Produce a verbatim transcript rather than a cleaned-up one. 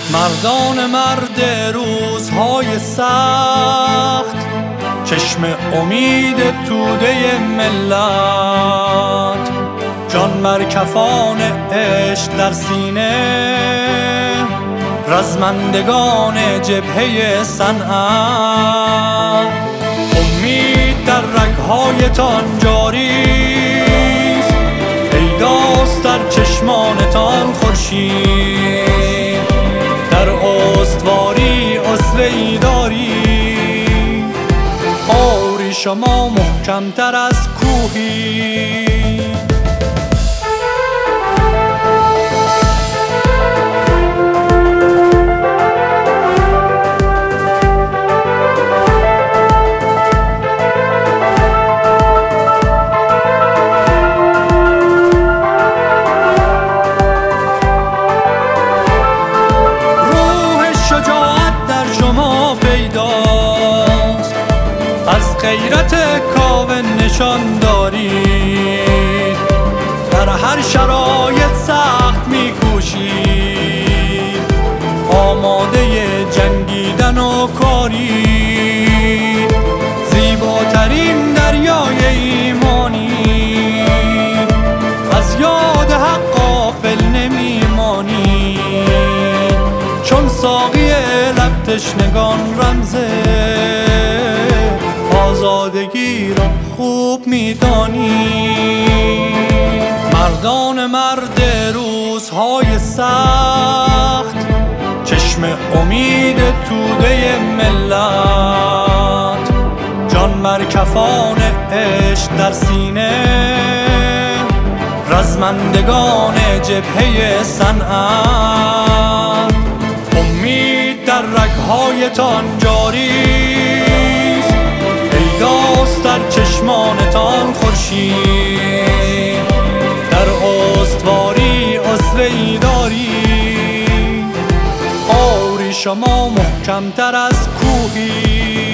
مردان مرد روزهای سخت، چشم امید توده ملت، جان بر کفان عشق در سینه، رزمندگان جبهه صنعت. امید در رگ‌هایتان جاریست، پیداست در چشمانتان خورشید، در استواری اسوه‌ای داری، آری شما محکم‌تر از کوهی. از غیرت کاوه نشان دارید، در هر شرایط سخت می‌کوشید، آماده جنگیدن و کارید، زیباترین دریای ایمانید، از یاد حق غافل نمیمانید، چون ساقی لب تشنگان رمزه آزادگی را خوب می‌دانی. مردان مرد روزهای سخت، چشم امید توده ملت، جان بر کفان عشق در سینه، رزمندگان جبهه صنعت. امید در رگ‌هایتان جاریست، پیداست در چشمانتان خورشید، در استواری اسوه‌ای داری، آری شما محکم‌تر از کوهی.